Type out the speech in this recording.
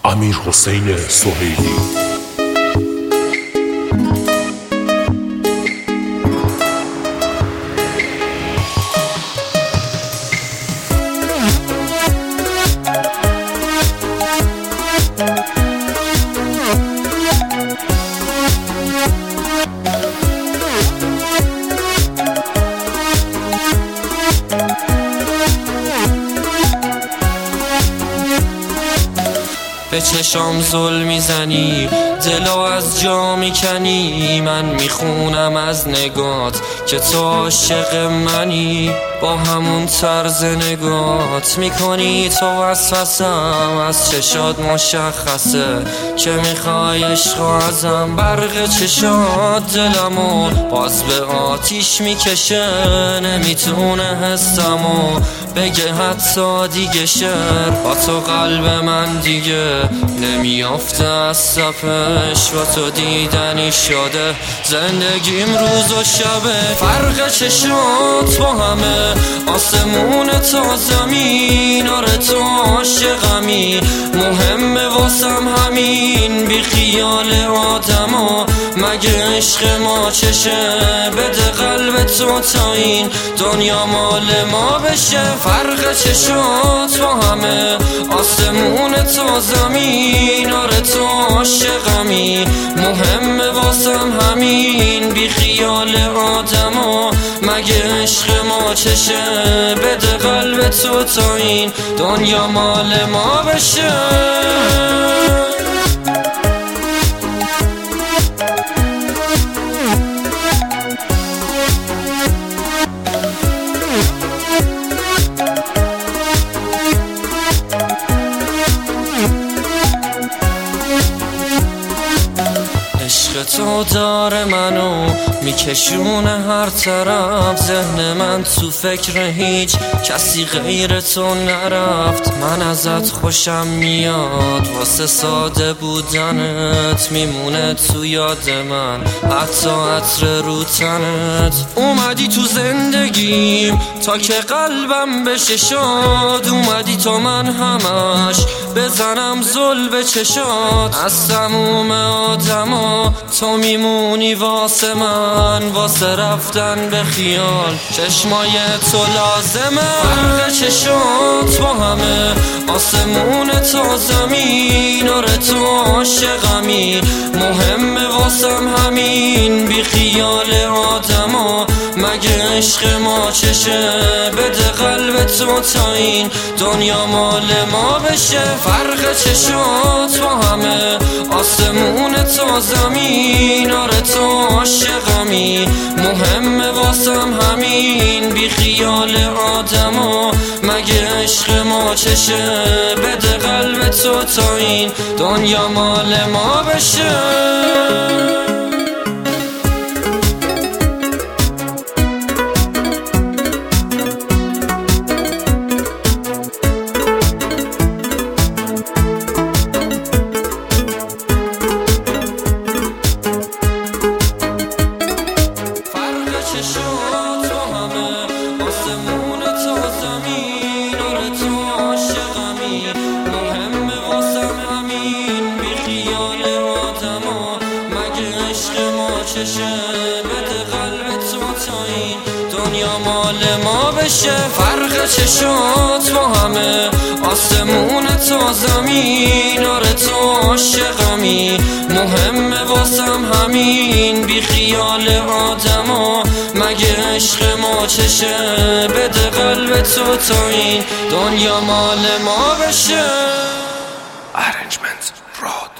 امیرحسین سهیلی. به چشام ظلم میزنی، دلو از جا میکنی. من میخونم از نگات که تو عاشق منی. با همون طرز نگات میکنی تو وسوسم. از چشات مشخصه که میخوای عشق ازم. برق چشات دلمو باز به آتیش میکشه. نمیتونه حسمو بگه حتی دیگه شعر. با تو قلب من دیگه نمیافته از صفش. با تو دیدنی شده زندگیم روز و شبه. فرق چشات با همه آسمون تا زمین. آره تو عاشقمی، مهمه واسم همین. بی خیال آدما مگه عشق ما چشه؟ بده قلب تو تا این دنیا مال ما بشه. فرق چشات با همه آسمون تا زمین. آره تو عاشقمی، مهمه واسم همین. بی خیال آدما مگه عشق ما چشه؟ بده قلب تو تا این دنیا مال ما بشه. عشق تو داره منو میکشونه هر طرف. ذهن من تو فکر هیچ کسی غیر تو نرفت. من ازت خوشم میاد، واسه ساده بودنت میمونه تو یاد من حتی عطر رو تنت. اومدی تو زندگیم تا که قلبم بشه شاد. اومدی تا من همش بزنم زل به چشات. از تموم آدما تو میمونی واسه من. واسه رفتن به خیال چشمای تو لازمه. فرق چشات با همه آسمون تا زمین. آره تو عاشقمی، مهمه واسم همین. بی خیال آدما مگه عشق ما چشه؟ بده قلب تو تا این دنیا مال ما بشه. فرق چشات با همه آسمون تا زمین. آره تو عاشقمی، مهمه واسم همین. بی خیال آدما مگه عشق ما چشه؟ بده قلب تو تا این دنیا مال ما بشه. چشات با همه آسمون تا زمین. آره تو عاشقمی، مهمه واسم همین. بی خیال آدما مگه عشق ما چشه؟ بده قلب تو تا این دنیا مال ما بشه. فرق چشات با همه آسمون تا زمین. آره تو عاشقمی، مهمه واسم همین. بی خیال آدما مگه عشق ما چشه؟ بده قلب تو تا این دنیا مال ما بشه. Arrangement Rod.